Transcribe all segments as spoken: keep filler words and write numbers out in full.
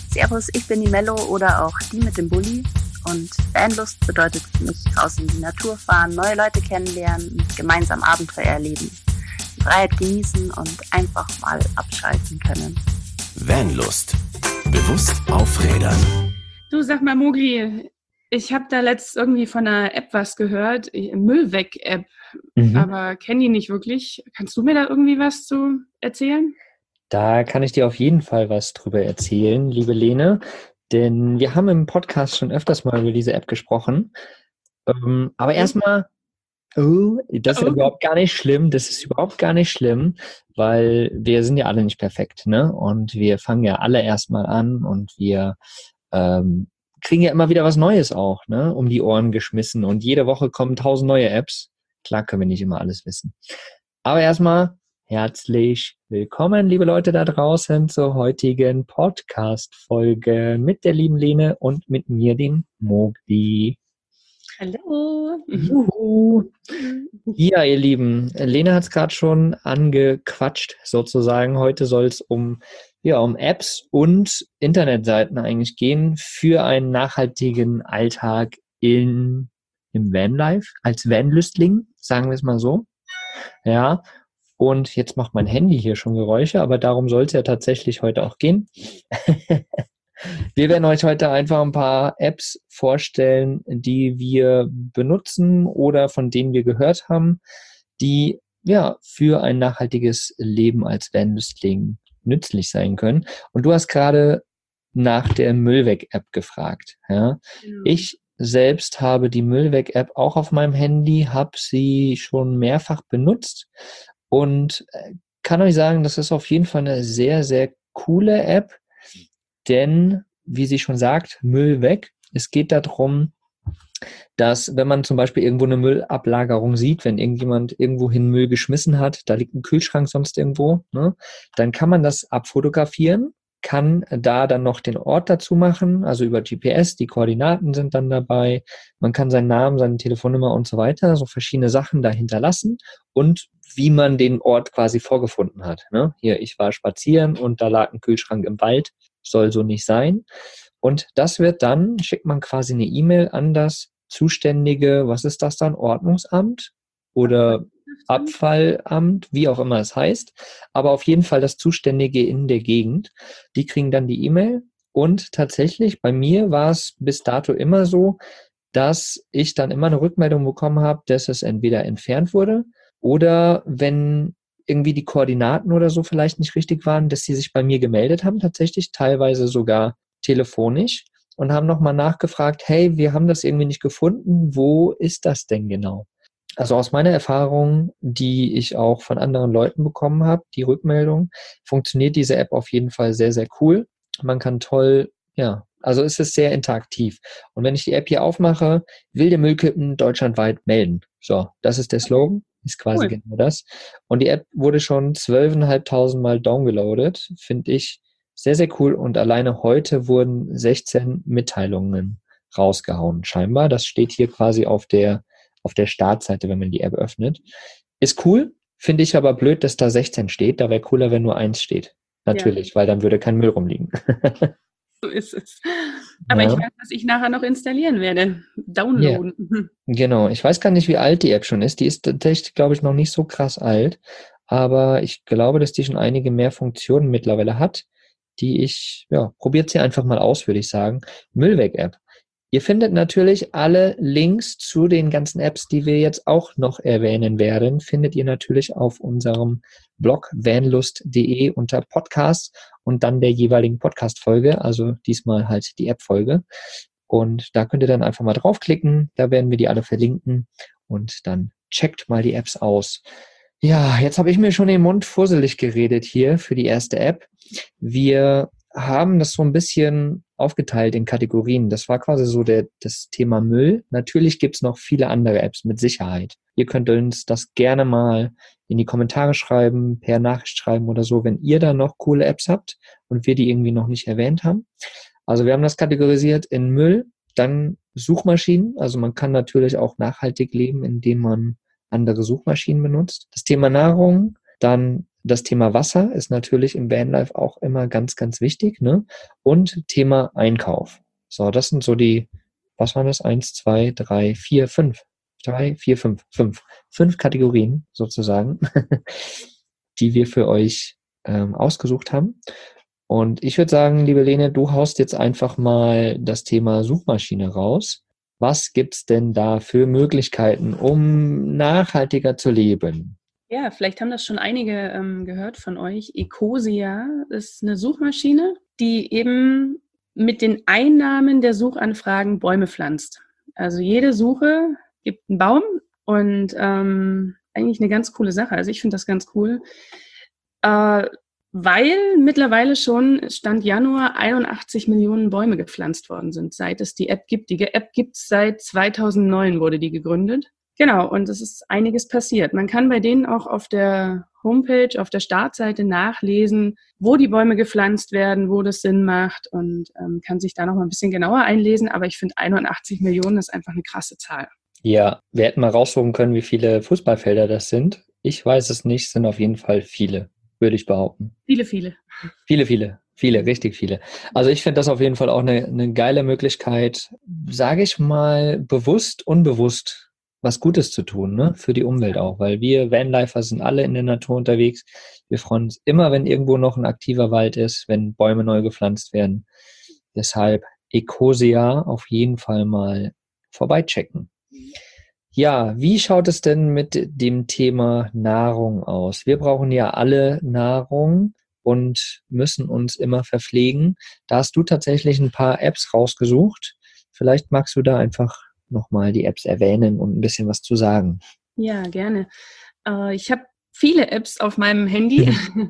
Servus, ich bin die Mello oder auch die mit dem Bulli. Und Vanlust bedeutet für mich raus in die Natur fahren, neue Leute kennenlernen und gemeinsam Abenteuer erleben. Die Freiheit genießen und einfach mal abschalten können. Vanlust. Bewusst aufrädern. Du, sag mal, Mogli, ich habe da letzt irgendwie von einer App was gehört, Müllweg-App, mhm. aber kenne die nicht wirklich. Kannst du mir da irgendwie was zu erzählen? Da kann ich dir auf jeden Fall was drüber erzählen, liebe Lene, denn wir haben im Podcast schon öfters mal über diese App gesprochen. Ähm, aber erstmal, oh, das ist oh. überhaupt gar nicht schlimm, das ist überhaupt gar nicht schlimm, weil wir sind ja alle nicht perfekt, ne? Und wir fangen ja alle erstmal an und wir ähm, kriegen ja immer wieder was Neues auch, ne? Um die Ohren geschmissen und jede Woche kommen tausend neue Apps. Klar können wir nicht immer alles wissen. Aber erstmal herzlich willkommen, liebe Leute da draußen, zur heutigen Podcast-Folge mit der lieben Lene und mit mir, dem Mogli. Hallo. Juhu. Ja, ihr Lieben, Lene hat es gerade schon angequatscht, sozusagen. Heute soll es um, ja, um Apps und Internetseiten eigentlich gehen für einen nachhaltigen Alltag in, im Vanlife, als Vanlüstling, sagen wir es mal so. Ja, und jetzt macht mein Handy hier schon Geräusche, aber darum soll es ja tatsächlich heute auch gehen. Wir werden euch heute einfach ein paar Apps vorstellen, die wir benutzen oder von denen wir gehört haben, die ja für ein nachhaltiges Leben als Vanlüstling nützlich sein können. Und du hast gerade nach der Müllweg-App gefragt. Ja? Ja. Ich selbst habe die Müllweg-App auch auf meinem Handy, habe sie schon mehrfach benutzt und kann euch sagen, das ist auf jeden Fall eine sehr, sehr coole App. Denn, wie sie schon sagt, Müll weg. Es geht darum, dass wenn man zum Beispiel irgendwo eine Müllablagerung sieht, wenn irgendjemand irgendwohin Müll geschmissen hat, da liegt ein Kühlschrank sonst irgendwo, ne, dann kann man das abfotografieren, kann da dann noch den Ort dazu machen, also über G P S, die Koordinaten sind dann dabei, man kann seinen Namen, seine Telefonnummer und so weiter, so verschiedene Sachen da hinterlassen und wie man den Ort quasi vorgefunden hat. Ne? Hier, ich war spazieren und da lag ein Kühlschrank im Wald. Soll so nicht sein. Und das wird dann, schickt man quasi eine E-Mail an das zuständige, was ist das dann, Ordnungsamt oder Abfallamt, wie auch immer es heißt, aber auf jeden Fall das Zuständige in der Gegend. Die kriegen dann die E-Mail und tatsächlich bei mir war es bis dato immer so, dass ich dann immer eine Rückmeldung bekommen habe, dass es entweder entfernt wurde oder wenn irgendwie die Koordinaten oder so vielleicht nicht richtig waren, dass sie sich bei mir gemeldet haben, tatsächlich teilweise sogar telefonisch und haben nochmal nachgefragt, hey, wir haben das irgendwie nicht gefunden, wo ist das denn genau? Also aus meiner Erfahrung, die ich auch von anderen Leuten bekommen habe, die Rückmeldung, funktioniert diese App auf jeden Fall sehr, sehr cool. Man kann toll, ja, also es ist sehr interaktiv. Und wenn ich die App hier aufmache, wilde Müllkippen deutschlandweit melden. So, das ist der Slogan, ist quasi cool. Genau das. Und die App wurde schon zwölftausendfünfhundert Mal downgeloadet, finde ich sehr, sehr cool. Und alleine heute wurden sechzehn Mitteilungen rausgehauen, scheinbar. Das steht hier quasi auf der, auf der Startseite, wenn man die App öffnet. Ist cool, finde ich aber blöd, dass da sechzehn steht. Da wäre cooler, wenn nur eins steht. Natürlich, ja. Weil dann würde kein Müll rumliegen. So ist es. Aber ja. Ich weiß, was ich nachher noch installieren werde. Downloaden. Yeah. Genau. Ich weiß gar nicht, wie alt die App schon ist. Die ist tatsächlich, glaube ich, noch nicht so krass alt. Aber ich glaube, dass die schon einige mehr Funktionen mittlerweile hat, die ich, ja, probiert sie einfach mal aus, würde ich sagen. Müllweg-App. Ihr findet natürlich alle Links zu den ganzen Apps, die wir jetzt auch noch erwähnen werden, findet ihr natürlich auf unserem Blog vanlust punkt de unter Podcast und dann der jeweiligen Podcast-Folge, also diesmal halt die App-Folge. Und da könnt ihr dann einfach mal draufklicken, da werden wir die alle verlinken und dann checkt mal die Apps aus. Ja, jetzt habe ich mir schon den Mund fusselig geredet hier für die erste App. Wir haben das so ein bisschen aufgeteilt in Kategorien. Das war quasi so der, das Thema Müll. Natürlich gibt es noch viele andere Apps mit Sicherheit. Ihr könnt uns das gerne mal in die Kommentare schreiben, per Nachricht schreiben oder so, wenn ihr da noch coole Apps habt und wir die irgendwie noch nicht erwähnt haben. Also wir haben das kategorisiert in Müll, dann Suchmaschinen. Also man kann natürlich auch nachhaltig leben, indem man andere Suchmaschinen benutzt. Das Thema Nahrung, dann das Thema Wasser ist natürlich im Vanlife auch immer ganz, ganz wichtig, ne? Und Thema Einkauf. So, das sind so die, was waren das? Eins, zwei, drei, vier, fünf. Drei, vier, fünf. Fünf. Fünf Kategorien sozusagen, die wir für euch ähm, ausgesucht haben. Und ich würde sagen, liebe Lene, du haust jetzt einfach mal das Thema Suchmaschine raus. Was gibt's denn da für Möglichkeiten, um nachhaltiger zu leben? Ja, vielleicht haben das schon einige ähm, gehört von euch. Ecosia ist eine Suchmaschine, die eben mit den Einnahmen der Suchanfragen Bäume pflanzt. Also jede Suche gibt einen Baum und ähm, eigentlich eine ganz coole Sache. Also ich finde das ganz cool, äh, weil mittlerweile schon Stand Januar einundachtzig Millionen Bäume gepflanzt worden sind, seit es die App gibt. Die App gibt es seit zweitausendneun, wurde die gegründet. Genau, und es ist einiges passiert. Man kann bei denen auch auf der Homepage, auf der Startseite nachlesen, wo die Bäume gepflanzt werden, wo das Sinn macht und ähm, kann sich da noch mal ein bisschen genauer einlesen. Aber ich finde, einundachtzig Millionen ist einfach eine krasse Zahl. Ja, wir hätten mal raussuchen können, wie viele Fußballfelder das sind. Ich weiß es nicht, es sind auf jeden Fall viele, würde ich behaupten. Viele, viele. Viele, viele. Viele, richtig viele. Also ich finde das auf jeden Fall auch eine, eine geile Möglichkeit, sage ich mal, bewusst, unbewusst was Gutes zu tun, ne? Für die Umwelt auch, weil wir Vanlifer sind alle in der Natur unterwegs. Wir freuen uns immer, wenn irgendwo noch ein aktiver Wald ist, wenn Bäume neu gepflanzt werden. Deshalb Ecosia auf jeden Fall mal vorbeichecken. Ja, wie schaut es denn mit dem Thema Nahrung aus? Wir brauchen ja alle Nahrung und müssen uns immer verpflegen. Da hast du tatsächlich ein paar Apps rausgesucht. Vielleicht magst du da einfach nochmal die Apps erwähnen und ein bisschen was zu sagen. Ja, gerne. Äh, ich habe viele Apps auf meinem Handy,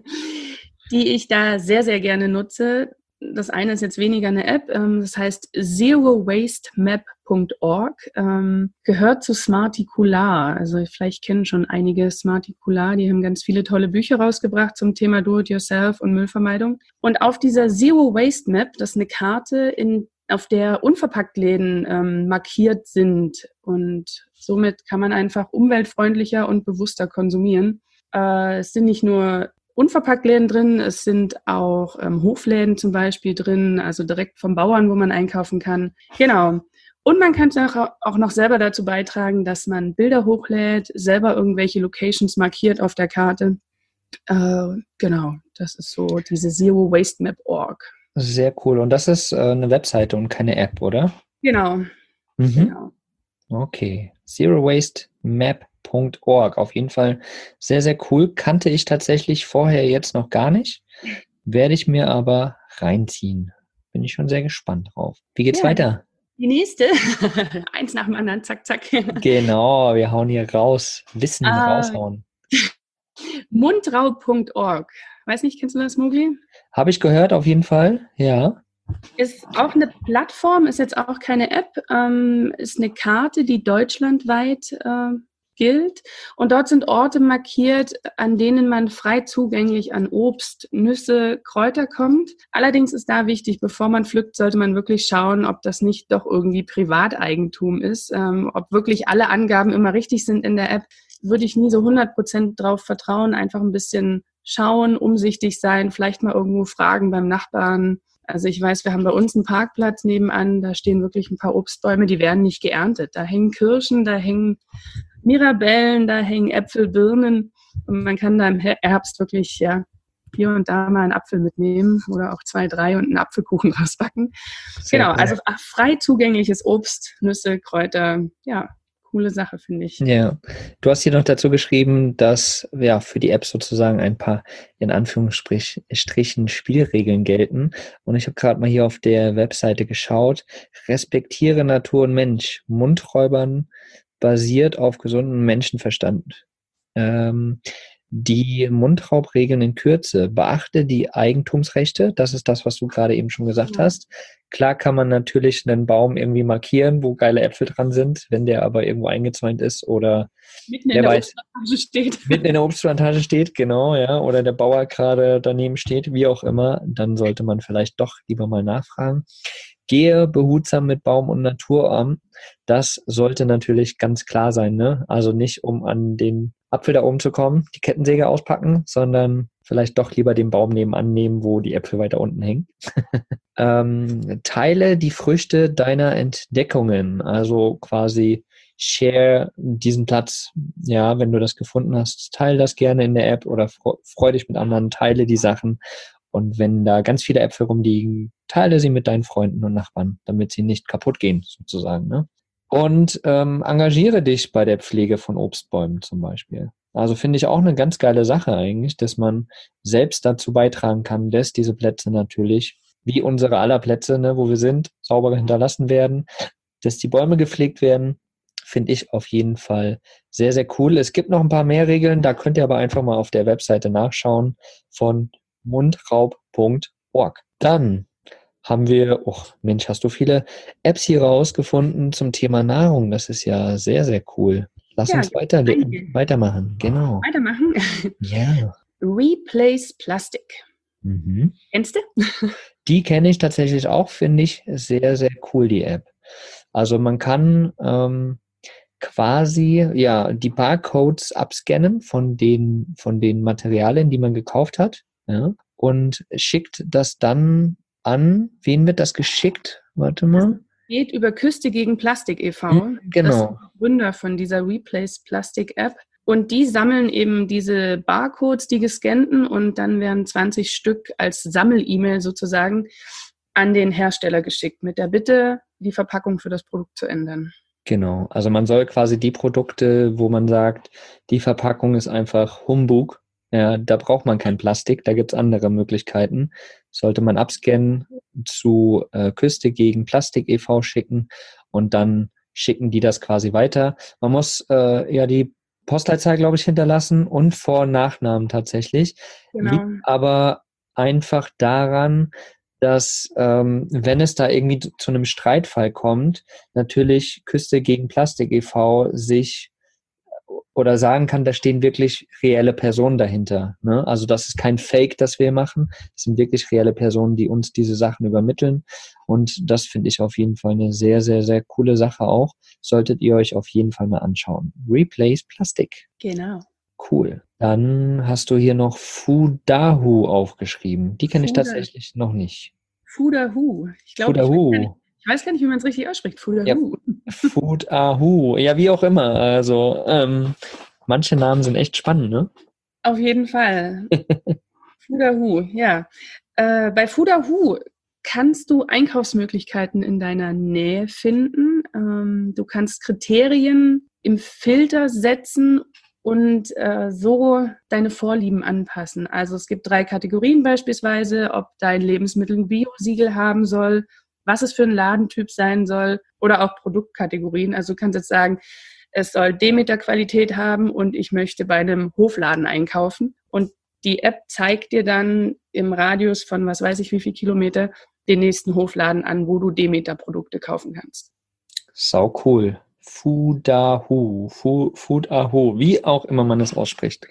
die ich da sehr, sehr gerne nutze. Das eine ist jetzt weniger eine App, ähm, das heißt zero waste map punkt org, ähm, gehört zu Smarticular. Also vielleicht kennen schon einige Smarticular, die haben ganz viele tolle Bücher rausgebracht zum Thema Do-it-yourself und Müllvermeidung. Und auf dieser Zero Waste Map, das ist eine Karte, in, auf der Unverpacktläden ähm, markiert sind und somit kann man einfach umweltfreundlicher und bewusster konsumieren. Äh, es sind nicht nur Unverpacktläden drin, es sind auch ähm, Hofläden zum Beispiel drin, also direkt vom Bauern, wo man einkaufen kann. Genau. Und man kann auch noch selber dazu beitragen, dass man Bilder hochlädt, selber irgendwelche Locations markiert auf der Karte. Äh, genau, das ist so diese Zero Waste Map punkt org. Sehr cool. Und das ist äh, eine Webseite und keine App, oder? Genau. Mhm. genau. Okay. zero waste map punkt org. Auf jeden Fall sehr, sehr cool. Kannte ich tatsächlich vorher jetzt noch gar nicht. Werde ich mir aber reinziehen. Bin ich schon sehr gespannt drauf. Wie geht's Ja, weiter? Die nächste. Eins nach dem anderen, zack, zack. Genau, wir hauen hier raus. Wissen Ah. raushauen. mundraub punkt org. Weiß nicht, kennst du das, Mogli? Habe ich gehört, auf jeden Fall. Ja. Ist auch eine Plattform, ist jetzt auch keine App, ähm, ist eine Karte, die deutschlandweit äh, gilt. Und dort sind Orte markiert, an denen man frei zugänglich an Obst, Nüsse, Kräuter kommt. Allerdings ist da wichtig, bevor man pflückt, sollte man wirklich schauen, ob das nicht doch irgendwie Privateigentum ist, ähm, ob wirklich alle Angaben immer richtig sind in der App. Würde ich nie so hundert Prozent drauf vertrauen, einfach ein bisschen schauen, umsichtig sein, vielleicht mal irgendwo fragen beim Nachbarn. Also ich weiß, wir haben bei uns einen Parkplatz nebenan, da stehen wirklich ein paar Obstbäume, die werden nicht geerntet. Da hängen Kirschen, da hängen Mirabellen, da hängen Äpfel, Birnen und man kann da im Herbst wirklich ja hier und da mal einen Apfel mitnehmen oder auch zwei, drei und einen Apfelkuchen rausbacken. Sehr genau, cool. Also frei zugängliches Obst, Nüsse, Kräuter, ja, coole Sache, finde ich. Ja, du hast hier noch dazu geschrieben, dass ja für die App sozusagen ein paar in Anführungsstrichen Spielregeln gelten. Und ich habe gerade mal hier auf der Webseite geschaut. Respektiere Natur und Mensch. Mundräubern basiert auf gesundem Menschenverstand. Ähm, die Mundraubregeln in Kürze. Beachte die Eigentumsrechte. Das ist das, was du gerade eben schon gesagt ja. hast. Klar kann man natürlich einen Baum irgendwie markieren, wo geile Äpfel dran sind, wenn der aber irgendwo eingezäunt ist oder mitten in der weiß, Obstplantage steht. Mitten in der Obstplantage steht, genau, ja, oder der Bauer gerade daneben steht, wie auch immer, dann sollte man vielleicht doch lieber mal nachfragen. Gehe behutsam mit Baum und Natur um. Das sollte natürlich ganz klar sein, ne? Also nicht, um an den Apfel da oben zu kommen, die Kettensäge auspacken, sondern vielleicht doch lieber den Baum nebenan nehmen, wo die Äpfel weiter unten hängen. ähm, teile die Früchte deiner Entdeckungen, also quasi share diesen Platz. Ja, wenn du das gefunden hast, teile das gerne in der App oder freu dich mit anderen, teile die Sachen. Und wenn da ganz viele Äpfel rumliegen, teile sie mit deinen Freunden und Nachbarn, damit sie nicht kaputt gehen, sozusagen. Ne? Und ähm, engagiere dich bei der Pflege von Obstbäumen zum Beispiel. Also finde ich auch eine ganz geile Sache eigentlich, dass man selbst dazu beitragen kann, dass diese Plätze natürlich, wie unsere aller Plätze, ne, wo wir sind, sauber hinterlassen werden, dass die Bäume gepflegt werden, finde ich auf jeden Fall sehr, sehr cool. Es gibt noch ein paar mehr Regeln, da könnt ihr aber einfach mal auf der Webseite nachschauen von mundraub punkt org. Dann haben wir, oh Mensch, hast du viele Apps hier rausgefunden zum Thema Nahrung. Das ist ja sehr, sehr cool. Lass Ja, uns weiter, einige. weitermachen. Genau. Weitermachen. Ja. Replace Plastic. Mhm. Kennst du? Die kenne ich tatsächlich auch, finde ich sehr, sehr cool, die App. Also man kann ähm, quasi ja die Barcodes abscannen von den, von den Materialien, die man gekauft hat, ja, und schickt das dann an. Wen wird das geschickt? Warte mal. Geht über Küste gegen Plastik e V. Hm, genau. Das sind die Gründer von dieser Replace Plastic App. Und die sammeln eben diese Barcodes, die gescannten, und dann werden zwanzig Stück als Sammel-E-Mail sozusagen an den Hersteller geschickt mit der Bitte, die Verpackung für das Produkt zu ändern. Genau. Also man soll quasi die Produkte, wo man sagt, die Verpackung ist einfach Humbug, ja, da braucht man kein Plastik, da gibt es andere Möglichkeiten. Sollte man abscannen, zu äh, Küste gegen Plastik e V schicken und dann schicken die das quasi weiter. Man muss äh, ja die Postleitzahl, glaube ich, hinterlassen und Vor- und Nachnamen tatsächlich. Genau. Liegt aber einfach daran, dass ähm, wenn es da irgendwie zu einem Streitfall kommt, natürlich Küste gegen Plastik e V sich oder sagen kann, da stehen wirklich reelle Personen dahinter. Ne? Also das ist kein Fake, das wir machen. Das sind wirklich reelle Personen, die uns diese Sachen übermitteln. Und das finde ich auf jeden Fall eine sehr, sehr, sehr coole Sache auch. Solltet ihr euch auf jeden Fall mal anschauen. Replace Plastic. Genau. Cool. Dann hast du hier noch Foodahu aufgeschrieben. Die kenne ich Fooda- tatsächlich noch nicht. Foodahu. Ich glaube, ich, weiß gar nicht- ich weiß gar nicht, wie man es richtig ausspricht. Foodahu. Ja. Foodahu. Ja, wie auch immer. Also ähm, manche Namen sind echt spannend, ne? Auf jeden Fall. Foodahu, ja. Äh, bei Foodahu kannst du Einkaufsmöglichkeiten in deiner Nähe finden. Ähm, du kannst Kriterien im Filter setzen und äh, so deine Vorlieben anpassen. Also es gibt drei Kategorien beispielsweise, ob dein Lebensmittel ein Bio-Siegel haben soll, was es für ein Ladentyp sein soll oder auch Produktkategorien. Also du kannst jetzt sagen, es soll Demeter-Qualität haben und ich möchte bei einem Hofladen einkaufen. Und die App zeigt dir dann im Radius von was weiß ich wie viel Kilometer den nächsten Hofladen an, wo du Demeter-Produkte kaufen kannst. Sau cool. Foodahu. Fu- Foodahu. Wie auch immer man es ausspricht.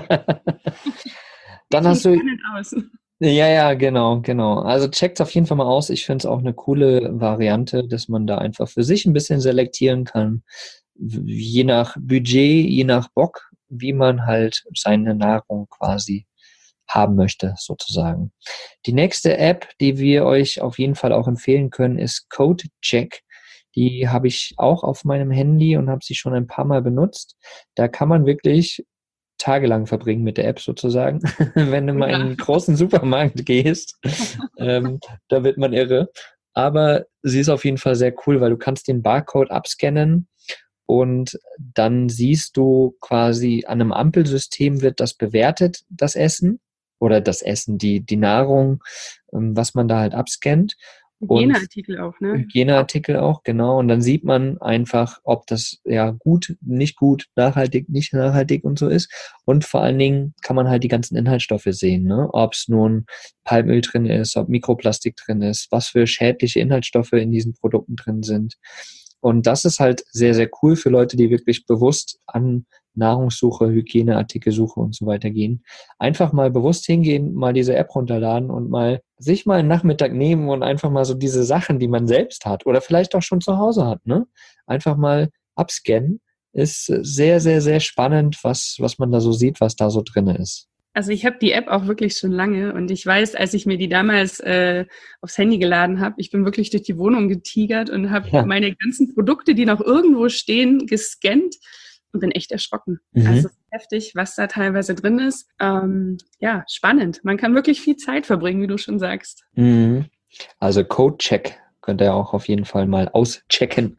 Dann hast du... Sieht aus. Ja, ja, genau, genau. Also checkt's auf jeden Fall mal aus. Ich finde es auch eine coole Variante, dass man da einfach für sich ein bisschen selektieren kann. Je nach Budget, je nach Bock, wie man halt seine Nahrung quasi haben möchte, sozusagen. Die nächste App, die wir euch auf jeden Fall auch empfehlen können, ist CodeCheck. Die habe ich auch auf meinem Handy und habe sie schon ein paar Mal benutzt. Da kann man wirklich tagelang verbringen mit der App sozusagen. Wenn du mal in einen großen Supermarkt gehst, ähm, da wird man irre. Aber sie ist auf jeden Fall sehr cool, weil du kannst den Barcode abscannen und dann siehst du quasi an einem Ampelsystem wird das bewertet, das Essen oder das Essen, die, die Nahrung, ähm, was man da halt abscannt. Hygieneartikel auch, ne? Hygieneartikel auch, genau. Und dann sieht man einfach, ob das ja gut, nicht gut, nachhaltig, nicht nachhaltig und so ist. Und vor allen Dingen kann man halt die ganzen Inhaltsstoffe sehen, ne? Ob es nun Palmöl drin ist, ob Mikroplastik drin ist, was für schädliche Inhaltsstoffe in diesen Produkten drin sind. Und das ist halt sehr, sehr cool für Leute, die wirklich bewusst an Nahrungssuche, Hygieneartikelsuche und so weiter gehen. Einfach mal bewusst hingehen, mal diese App runterladen und mal sich mal einen Nachmittag nehmen und einfach mal so diese Sachen, die man selbst hat oder vielleicht auch schon zu Hause hat, ne? Einfach mal abscannen ist sehr, sehr, sehr spannend, was, was man da so sieht, was da so drin ist. Also ich habe die App auch wirklich schon lange und ich weiß, als ich mir die damals äh, aufs Handy geladen habe, ich bin wirklich durch die Wohnung getigert und habe Ja. meine ganzen Produkte, die noch irgendwo stehen, gescannt und bin echt erschrocken. Mhm. Also es ist heftig, was da teilweise drin ist. Ähm, ja, spannend. Man kann wirklich viel Zeit verbringen, wie du schon sagst. Mhm. Also Code-Check könnt ihr auch auf jeden Fall mal auschecken.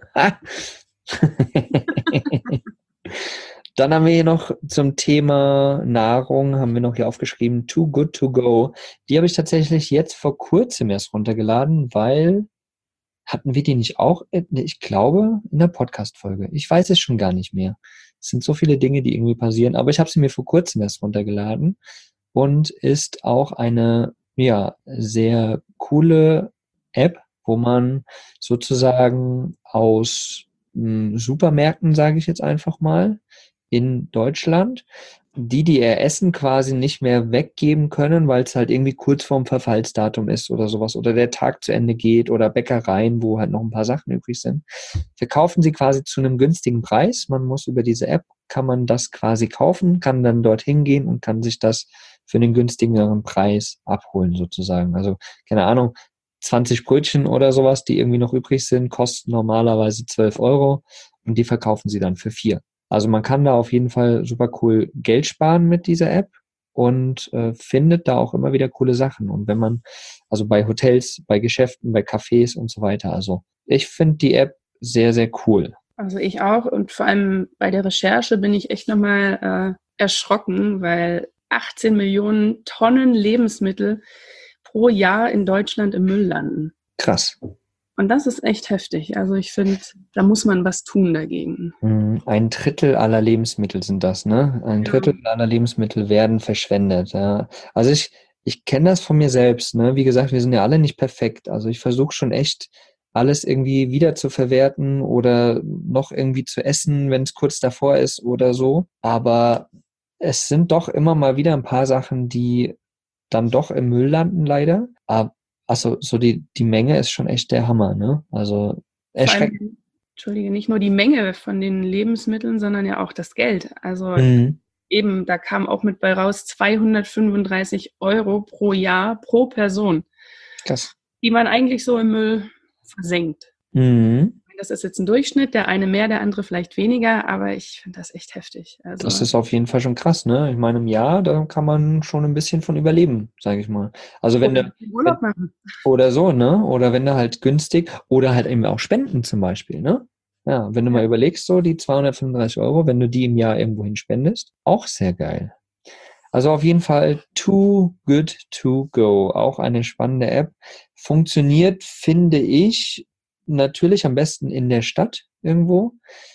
Dann haben wir hier noch zum Thema Nahrung, haben wir noch hier aufgeschrieben, Too Good To Go. Die habe ich tatsächlich jetzt vor kurzem erst runtergeladen, weil, hatten wir die nicht auch, ich glaube, in der Podcast-Folge. Ich weiß es schon gar nicht mehr. Es sind so viele Dinge, die irgendwie passieren, aber ich habe sie mir vor kurzem erst runtergeladen und ist auch eine, ja, sehr coole App, wo man sozusagen aus mh, Supermärkten, sage ich jetzt einfach mal, in Deutschland, die, die ihr Essen quasi nicht mehr weggeben können, weil es halt irgendwie kurz vorm Verfallsdatum ist oder sowas oder der Tag zu Ende geht oder Bäckereien, wo halt noch ein paar Sachen übrig sind, verkaufen sie quasi zu einem günstigen Preis. Man muss über diese App, kann man das quasi kaufen, kann dann dorthin gehen und kann sich das für einen günstigeren Preis abholen sozusagen. Also, keine Ahnung, zwanzig Brötchen oder sowas, die irgendwie noch übrig sind, kosten normalerweise zwölf Euro und die verkaufen sie dann für vier. Also man kann da auf jeden Fall super cool Geld sparen mit dieser App und äh, findet da auch immer wieder coole Sachen. Und wenn man, also bei Hotels, bei Geschäften, bei Cafés und so weiter, also ich finde die App sehr, sehr cool. Also ich auch und vor allem bei der Recherche bin ich echt nochmal äh, erschrocken, weil achtzehn Millionen Tonnen Lebensmittel pro Jahr in Deutschland im Müll landen. Krass. Und das ist echt heftig. Also ich finde, da muss man was tun dagegen. Ein Drittel aller Lebensmittel sind das, ne? Ein Ja. Drittel aller Lebensmittel werden verschwendet, ja. Also ich, ich kenne das von mir selbst, ne? Wie gesagt, wir sind ja alle nicht perfekt. Also ich versuche schon echt, alles irgendwie wieder zu verwerten oder noch irgendwie zu essen, wenn es kurz davor ist oder so. Aber es sind doch immer mal wieder ein paar Sachen, die dann doch im Müll landen, leider. Aber also so die, die Menge ist schon echt der Hammer, ne? Also erschreckend. Vor allem, Entschuldige, nicht nur die Menge von den Lebensmitteln, sondern ja auch das Geld. Also Mhm. eben, da kam auch mit bei raus zweihundertfünfunddreißig Euro pro Jahr pro Person, Krass. die man eigentlich so im Müll versenkt. Mhm. Das ist jetzt ein Durchschnitt, der eine mehr, der andere vielleicht weniger, aber ich finde das echt heftig. Also, Das ist auf jeden Fall schon krass, ne? Ich meine, im Jahr, da kann man schon ein bisschen von überleben, sage ich mal. Also wenn du, Urlaub machen. oder so, ne? Oder wenn du halt günstig, oder halt eben auch spenden zum Beispiel, ne? Ja, wenn du mal überlegst, so die zweihundertfünfunddreißig Euro, wenn du die im Jahr irgendwo hin spendest, auch sehr geil. Also auf jeden Fall Too Good To Go, auch eine spannende App. Funktioniert, finde ich, natürlich am besten in der Stadt irgendwo.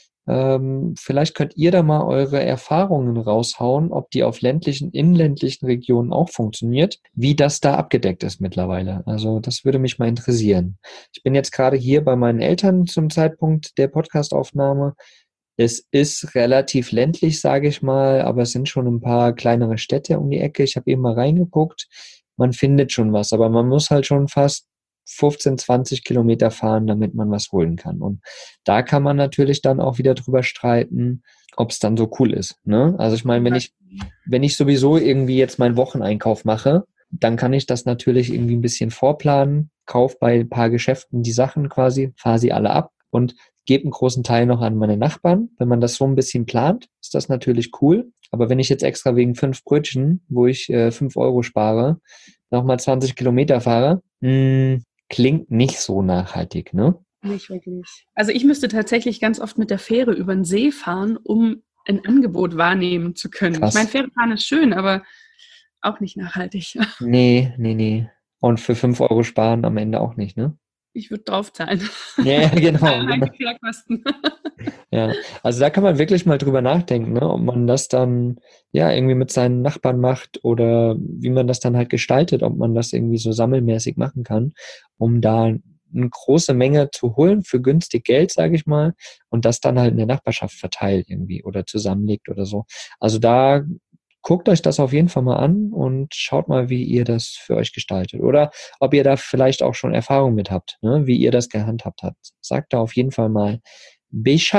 Ähm, vielleicht könnt ihr da mal eure Erfahrungen raushauen, ob die auf ländlichen, inländlichen Regionen auch funktioniert, wie das da abgedeckt ist mittlerweile. Also das würde mich mal interessieren. Ich bin jetzt gerade hier bei meinen Eltern zum Zeitpunkt der Podcastaufnahme. Es ist relativ ländlich, sage ich mal, aber es sind schon ein paar kleinere Städte um die Ecke. Ich habe eben mal reingeguckt. Man findet schon was, aber man muss halt schon fast fünfzehn, zwanzig Kilometer fahren, damit man was holen kann. Und da kann man natürlich dann auch wieder drüber streiten, ob es dann so cool ist. Ne? Also ich meine, wenn ich, wenn ich sowieso irgendwie jetzt meinen Wocheneinkauf mache, dann kann ich das natürlich irgendwie ein bisschen vorplanen, kauf bei ein paar Geschäften die Sachen quasi, fahre sie alle ab und gebe einen großen Teil noch an meine Nachbarn. Wenn man das so ein bisschen plant, ist das natürlich cool. Aber wenn ich jetzt extra wegen fünf Brötchen, wo ich äh, fünf Euro spare, nochmal zwanzig Kilometer fahre, mh, klingt nicht so nachhaltig, ne? Nicht wirklich. Also ich müsste tatsächlich ganz oft mit der Fähre über den See fahren, um ein Angebot wahrnehmen zu können. Krass. Ich meine, Fährefahren ist schön, aber auch nicht nachhaltig. Nee, nee, nee. Und für fünf Euro sparen am Ende auch nicht, ne? Ich würde draufzahlen. Ja, genau. Allein genau. die Fährkosten. Ja, also da kann man wirklich mal drüber nachdenken, ne? Ob man das dann ja irgendwie mit seinen Nachbarn macht oder wie man das dann halt gestaltet, ob man das irgendwie so sammelmäßig machen kann, um da eine große Menge zu holen für günstig Geld, sage ich mal, und das dann halt in der Nachbarschaft verteilt irgendwie oder zusammenlegt oder so. Also da guckt euch das auf jeden Fall mal an und schaut mal, wie ihr das für euch gestaltet. Oder ob ihr da vielleicht auch schon Erfahrung mit habt, ne? Wie ihr das gehandhabt habt. Sagt da auf jeden Fall mal Bescheid.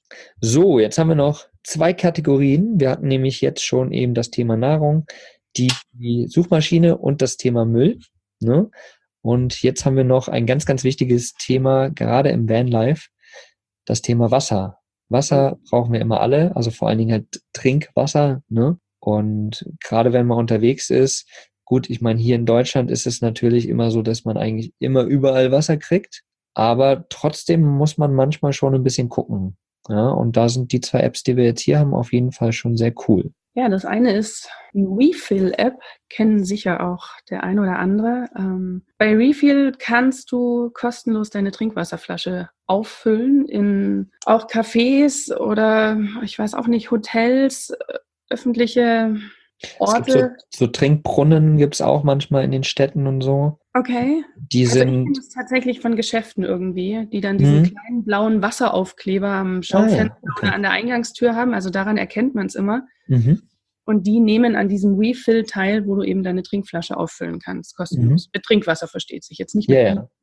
So, jetzt haben wir noch zwei Kategorien. Wir hatten nämlich jetzt schon eben das Thema Nahrung, die, die Suchmaschine und das Thema Müll. Ne? Und jetzt haben wir noch ein ganz, ganz wichtiges Thema, gerade im Vanlife, das Thema Wasser. Wasser brauchen wir immer alle, also vor allen Dingen halt Trinkwasser. Ne? Und gerade wenn man unterwegs ist, gut, ich meine, hier in Deutschland ist es natürlich immer so, dass man eigentlich immer überall Wasser kriegt, aber trotzdem muss man manchmal schon ein bisschen gucken. Ja, und da sind die zwei Apps, die wir jetzt hier haben, auf jeden Fall schon sehr cool. Ja, das eine ist die Refill-App, kennen sicher auch der ein oder andere. Ähm, bei Refill kannst du kostenlos deine Trinkwasserflasche auffüllen in auch Cafés oder ich weiß auch nicht, Hotels, äh, öffentliche Orte. Es gibt so, so Trinkbrunnen gibt es auch manchmal in den Städten und so. Okay. Die also sind. Ich kenne das tatsächlich von Geschäften irgendwie, die dann diesen hm. kleinen blauen Wasseraufkleber am Schaufenster Ah, ja. Okay. oder an der Eingangstür haben. Also daran erkennt man es immer. Mhm. Und die nehmen an diesem Refill teil, wo du eben deine Trinkflasche auffüllen kannst, kostenlos. Mhm. Mit Trinkwasser versteht sich jetzt nicht mit Ja, ja.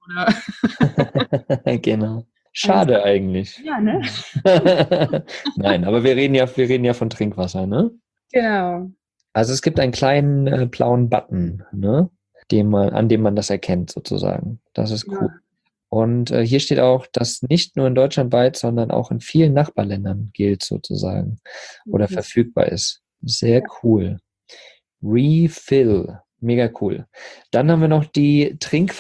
oder Genau. Schade Also, eigentlich. ja, ne? Nein, aber wir reden ja, wir reden ja von Trinkwasser, ne? Genau. Also es gibt einen kleinen äh, blauen Button, ne? Dem man, an dem man das erkennt sozusagen. Das ist cool. Ja. Und äh, hier steht auch, dass nicht nur in Deutschland weit, sondern auch in vielen Nachbarländern gilt sozusagen oder Mhm. verfügbar ist. Sehr cool. Refill. Mega cool. Dann haben wir noch die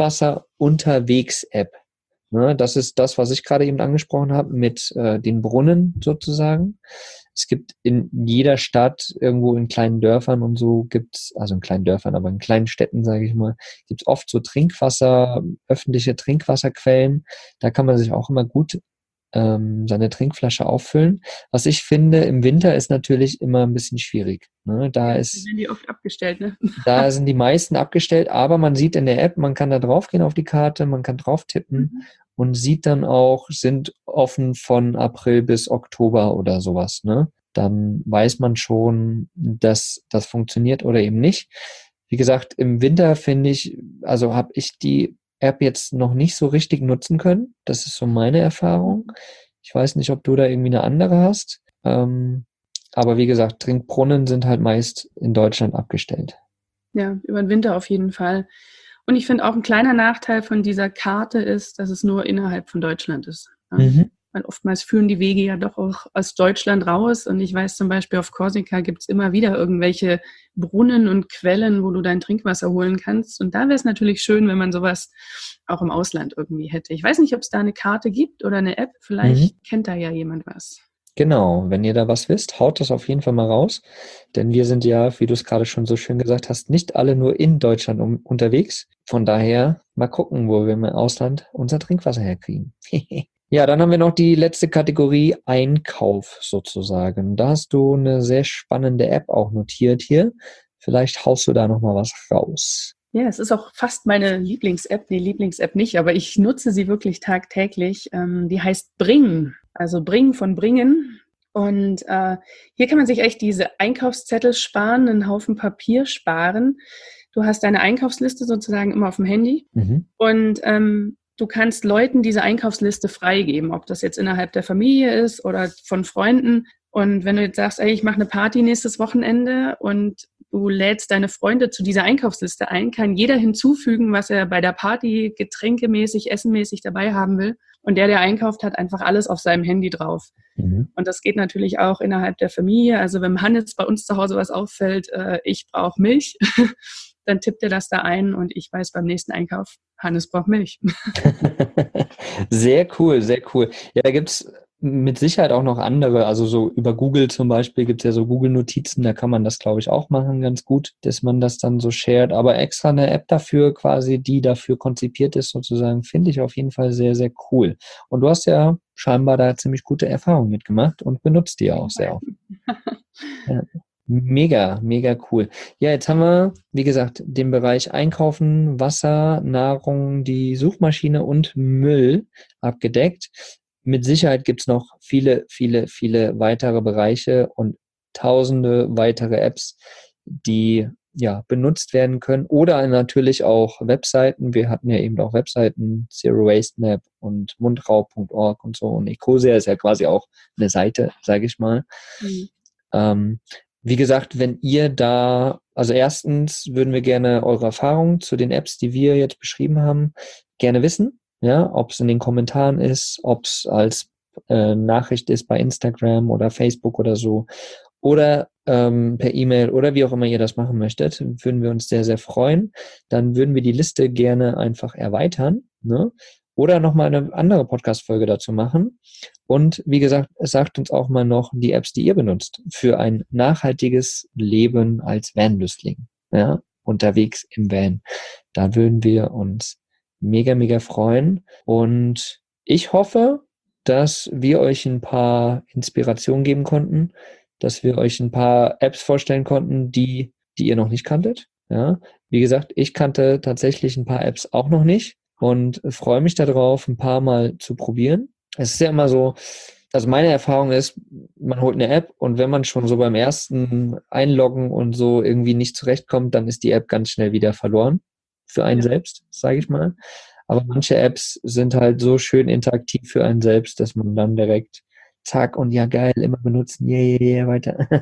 Trinkwasser-Unterwegs-App. Ne, das ist das, was ich gerade eben angesprochen habe mit äh, den Brunnen sozusagen. Es gibt in jeder Stadt, irgendwo in kleinen Dörfern und so gibt's, also in kleinen Dörfern, aber in kleinen Städten, sage ich mal, gibt's oft so Trinkwasser, öffentliche Trinkwasserquellen. Da kann man sich auch immer gut ähm, seine Trinkflasche auffüllen. Was ich finde, im Winter ist natürlich immer ein bisschen schwierig. Ne? Da Ja, ist, die werden die oft abgestellt, ne? da sind die meisten abgestellt, aber man sieht in der App, man kann da draufgehen auf die Karte, man kann drauf tippen Mhm. und sieht dann auch, sind offen von April bis Oktober oder sowas. Ne? Dann weiß man schon, dass das funktioniert oder eben nicht. Wie gesagt, im Winter finde ich, also habe ich die App jetzt noch nicht so richtig nutzen können. Das ist so meine Erfahrung. Ich weiß nicht, ob du da irgendwie eine andere hast. Ähm, aber wie gesagt, Trinkbrunnen sind halt meist in Deutschland abgestellt. Ja, über den Winter auf jeden Fall. Und ich finde auch ein kleiner Nachteil von dieser Karte ist, dass es nur innerhalb von Deutschland ist. Ja. Mhm. Weil oftmals führen die Wege ja doch auch aus Deutschland raus. Und ich weiß zum Beispiel, auf Korsika gibt es immer wieder irgendwelche Brunnen und Quellen, wo du dein Trinkwasser holen kannst. Und da wäre es natürlich schön, wenn man sowas auch im Ausland irgendwie hätte. Ich weiß nicht, ob es da eine Karte gibt oder eine App. Vielleicht Mhm. kennt da ja jemand was. Genau, wenn ihr da was wisst, haut das auf jeden Fall mal raus. Denn wir sind ja, wie du es gerade schon so schön gesagt hast, nicht alle nur in Deutschland um, unterwegs. Von daher mal gucken, wo wir im Ausland unser Trinkwasser herkriegen. Ja, dann haben wir noch die letzte Kategorie Einkauf sozusagen. Da hast du eine sehr spannende App auch notiert hier. Vielleicht haust du da nochmal was raus. Ja, es ist auch fast meine Lieblings-App. Nee, Lieblings-App nicht, aber ich nutze sie wirklich tagtäglich. Ähm, die heißt Bring, also Bring von Bringen. Und äh, hier kann man sich echt diese Einkaufszettel sparen, einen Haufen Papier sparen. Du hast deine Einkaufsliste sozusagen immer auf dem Handy Mhm. und ähm, du kannst Leuten diese Einkaufsliste freigeben, ob das jetzt innerhalb der Familie ist oder von Freunden. Und wenn du jetzt sagst, ey, ich mache eine Party nächstes Wochenende und du lädst deine Freunde zu dieser Einkaufsliste ein, kann jeder hinzufügen, was er bei der Party getränkemäßig, essenmäßig dabei haben will. Und der, der einkauft, hat einfach alles auf seinem Handy drauf. Mhm. Und das geht natürlich auch innerhalb der Familie. Also wenn Hannes bei uns zu Hause was auffällt, äh, ich brauche Milch, dann tippt er das da ein und ich weiß beim nächsten Einkauf, Hannes braucht Milch. Sehr cool, sehr cool. Ja, da gibt's mit Sicherheit auch noch andere, also so über Google zum Beispiel gibt's ja so Google-Notizen, da kann man das, glaube ich, auch machen ganz gut, dass man das dann so shared, aber extra eine App dafür quasi, die dafür konzipiert ist sozusagen, finde ich auf jeden Fall sehr, sehr cool. Und du hast ja scheinbar da ziemlich gute Erfahrungen mitgemacht und benutzt die auch sehr oft. Ja. Mega, mega cool. Ja, jetzt haben wir, wie gesagt, den Bereich Einkaufen, Wasser, Nahrung, die Suchmaschine und Müll abgedeckt. Mit Sicherheit gibt's noch viele, viele, viele weitere Bereiche und tausende weitere Apps, die ja, benutzt werden können oder natürlich auch Webseiten. Wir hatten ja eben auch Webseiten, Zero Waste Map und mundraub punkt org und so. Und Ecosia ist ja quasi auch eine Seite, sage ich mal. Mhm. Ähm, wie gesagt, wenn ihr da, also erstens würden wir gerne eure Erfahrungen zu den Apps, die wir jetzt beschrieben haben, gerne wissen. Ja, ob es in den Kommentaren ist, ob es als äh, Nachricht ist bei Instagram oder Facebook oder so. Oder ähm, per E-Mail oder wie auch immer ihr das machen möchtet, würden wir uns sehr, sehr freuen. Dann würden wir die Liste gerne einfach erweitern, ne? Oder nochmal eine andere Podcast-Folge dazu machen. Und wie gesagt, sagt uns auch mal noch die Apps, die ihr benutzt für ein nachhaltiges Leben als Vanlüstling, ja, unterwegs im Van. Da würden wir uns mega, mega freuen. Und ich hoffe, dass wir euch ein paar Inspirationen geben konnten, dass wir euch ein paar Apps vorstellen konnten, die, die ihr noch nicht kanntet. Ja, wie gesagt, ich kannte tatsächlich ein paar Apps auch noch nicht und freue mich darauf, ein paar Mal zu probieren. Es ist ja immer so, also meine Erfahrung ist, man holt eine App und wenn man schon so beim ersten Einloggen und so irgendwie nicht zurechtkommt, dann ist die App ganz schnell wieder verloren für einen ja. selbst, sage ich mal. Aber manche Apps sind halt so schön interaktiv für einen selbst, dass man dann direkt zack und ja geil, immer benutzen, yeah, yeah, yeah, weiter.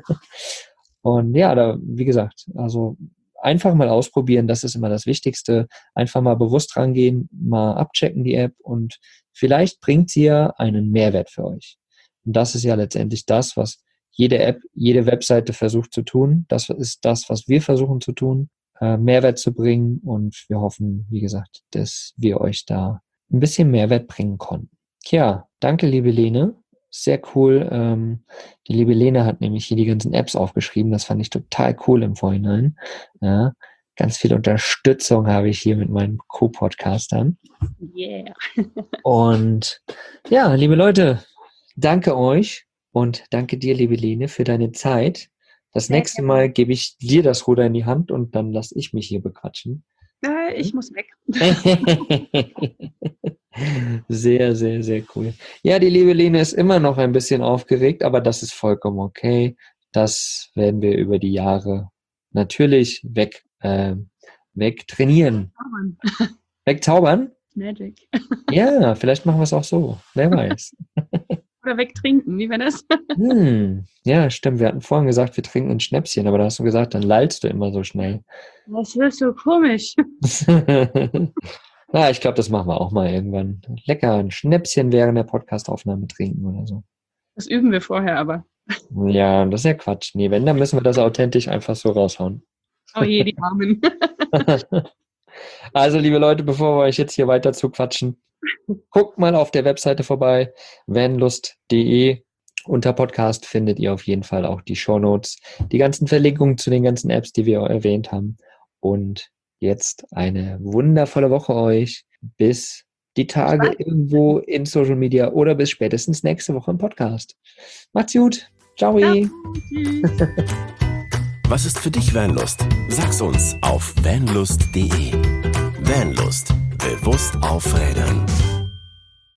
Und ja, da, wie gesagt, also einfach mal ausprobieren, das ist immer das Wichtigste. Einfach mal bewusst rangehen, mal abchecken die App und vielleicht bringt sie ja einen Mehrwert für euch. Und das ist ja letztendlich das, was jede App, jede Webseite versucht zu tun. Das ist das, was wir versuchen zu tun, äh, Mehrwert zu bringen. Und wir hoffen, wie gesagt, dass wir euch da ein bisschen Mehrwert bringen konnten. Tja, danke, liebe Lene. Sehr cool. Ähm, die liebe Lene hat nämlich hier die ganzen Apps aufgeschrieben. Das fand ich total cool im Vorhinein. Ja, ganz viel Unterstützung habe ich hier mit meinen Co-Podcastern. Yeah. Und ja, liebe Leute, danke euch und danke dir, liebe Lene, für deine Zeit. Das Sehr nächste gerne. Mal gebe ich dir das Ruder in die Hand und dann lasse ich mich hier bequatschen. Äh, ich muss weg. Sehr, sehr, sehr cool. Ja, die liebe Lene ist immer noch ein bisschen aufgeregt, aber das ist vollkommen okay. Das werden wir über die Jahre natürlich weg, äh, weg trainieren. Wegzaubern? Magic. Ja, vielleicht machen wir es auch so. Wer weiß. Oder wegtrinken, wie wäre das? Hm, ja, stimmt. Wir hatten vorhin gesagt, wir trinken ein Schnäpschen, aber da hast du gesagt, dann lallst du immer so schnell. Das ist so komisch. Ja, ich glaube, das machen wir auch mal irgendwann. Lecker ein Schnäpschen während der Podcastaufnahme trinken oder so. Das üben wir vorher aber. Ja, das ist ja Quatsch. Nee, wenn, dann müssen wir das authentisch einfach so raushauen. Oh je, die Armen. Also, liebe Leute, bevor wir euch jetzt hier weiter zuquatschen, guckt mal auf der Webseite vorbei, vanlust punkt de. Unter Podcast findet ihr auf jeden Fall auch die Shownotes, die ganzen Verlinkungen zu den ganzen Apps, die wir erwähnt haben. Und jetzt eine wundervolle Woche euch. Bis die Tage irgendwo in Social Media oder bis spätestens nächste Woche im Podcast. Macht's gut. Ciao. Ciao. Was ist für dich Vanlust? Sag's uns auf vanlust punkt de. Vanlust. Bewusst aufrädern.